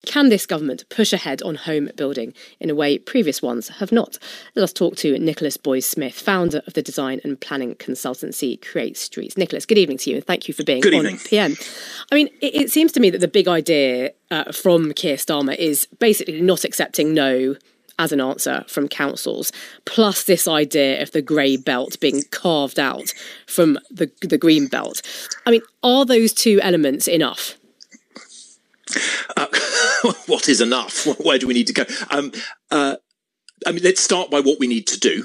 Can this government push ahead on home building in a way previous ones have not? Let us talk to Nicholas Boys-Smith, founder of the design and planning consultancy Create Streets. Nicholas, good evening to you, and thank you for being on PM. I mean, it seems to me that the big idea from Keir Starmer is basically not accepting no as an answer from councils, plus this idea of the grey belt being carved out from the green belt. I mean, are those two elements enough? What is enough? Where do we need to go? Let's start by what we need to do.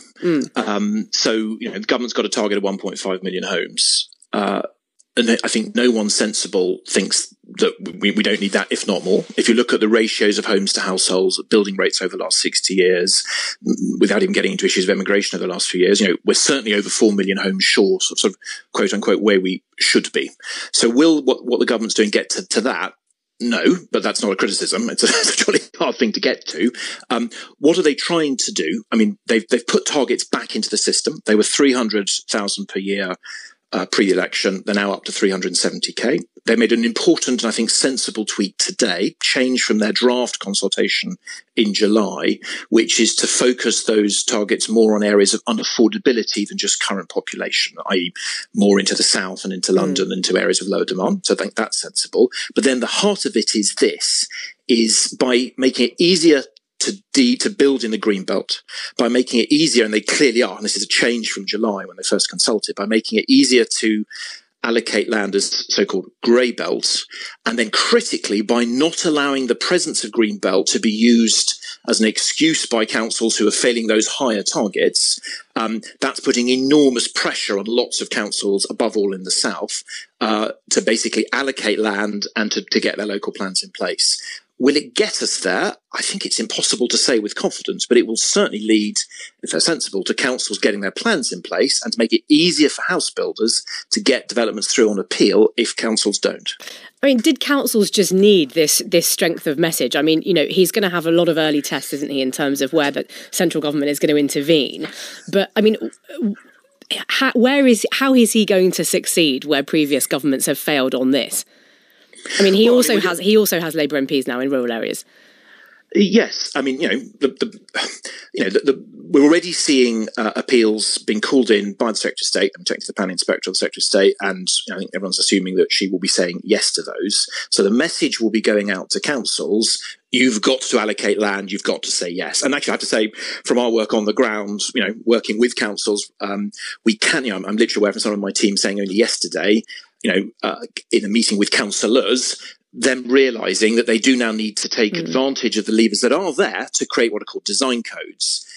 The government's got a target of 1.5 million homes. And I think no one sensible thinks that we don't need that, if not more. If you look at the ratios of homes to households, building rates over the last 60 years, without even getting into issues of immigration over the last few years, we're certainly over 4 million homes short of sort of quote unquote where we should be. So will what the government's doing get to that? No, but that's not a criticism. It's a really hard thing to get to. What are they trying to do? I mean, they've put targets back into the system. They were 300,000 per year pre-election. They're now up to 370k. They made an important and I think sensible tweak today, change from their draft consultation in July, which is to focus those targets more on areas of unaffordability than just current population, i.e. more into the south and into London, into areas of lower demand. So I think that's sensible. But then the heart of it is by making it easier to build in the green belt, by making it easier, and they clearly are, and this is a change from July when they first consulted, by making it easier to allocate land as so-called grey belts, and then critically by not allowing the presence of green belt to be used as an excuse by councils who are failing those higher targets. That's putting enormous pressure on lots of councils, above all in the south, to basically allocate land and to get their local plans in place. Will it get us there? I think it's impossible to say with confidence, but it will certainly lead, if they're sensible, to councils getting their plans in place and to make it easier for house builders to get developments through on appeal if councils don't. I mean, did councils just need this strength of message? I mean, he's going to have a lot of early tests, isn't he, in terms of where the central government is going to intervene. But, I mean, how is he going to succeed where previous governments have failed on this? I mean, he also has Labour MPs now in rural areas. Yes, I mean, we're already seeing appeals being called in by the Secretary of State. I'm talking to the Planning Inspector of the Secretary of State, and I think everyone's assuming that she will be saying yes to those. So the message will be going out to councils. You've got to allocate land. You've got to say yes. And actually, I have to say, from our work on the ground, working with councils, we can. I'm literally aware from someone on my team saying only yesterday, in a meeting with councillors, them realising that they do now need to take advantage of the levers that are there to create what are called design codes,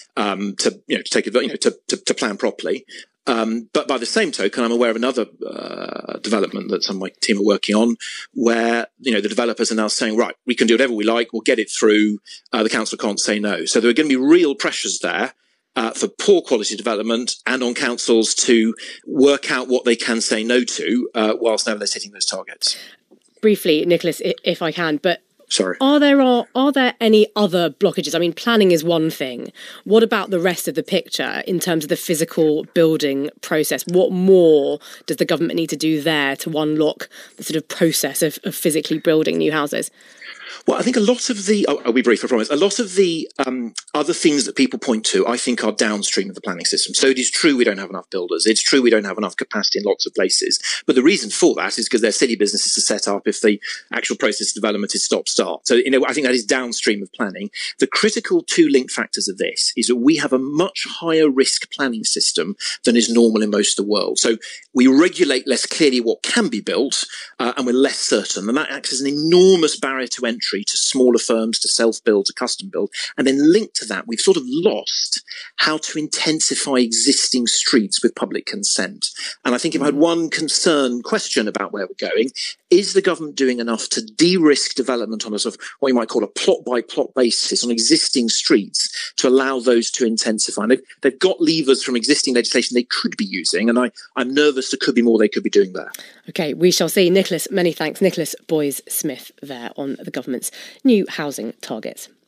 to plan properly. But by the same token, I'm aware of another development that some of my team are working on, where the developers are now saying, right, we can do whatever we like, we'll get it through. The council can't say no. So there are going to be real pressures there. For poor quality development and on councils to work out what they can say no to whilst nevertheless hitting those targets. Briefly, Nicholas, if I can, but sorry, are there any other blockages? I mean, planning is one thing. What about the rest of the picture in terms of the physical building process? What more does the government need to do there to unlock the sort of process of physically building new houses? Well, I think a lot of the, I'll be brief, I promise, a lot of the other things that people point to, I think, are downstream of the planning system. So it is true we don't have enough builders. It's true we don't have enough capacity in lots of places. But the reason for that is because they're silly businesses to set up if the actual process of development is stop-start. So, I think that is downstream of planning. The critical two linked factors of this is that we have a much higher risk planning system than is normal in most of the world. So we regulate less clearly what can be built, and we're less certain. And that acts as an enormous barrier to entry to smaller firms, to self-build, to custom build. And then linked to that, we've sort of lost how to intensify existing streets with public consent. And I think if I had one question about where we're going, is the government doing enough to de-risk development on a sort of what you might call a plot-by-plot basis on existing streets to allow those to intensify? And they've got levers from existing legislation they could be using, and I'm nervous there could be more they could be doing there. OK, we shall see. Nicholas, many thanks. Nicholas Boys-Smith there on the government's new housing targets.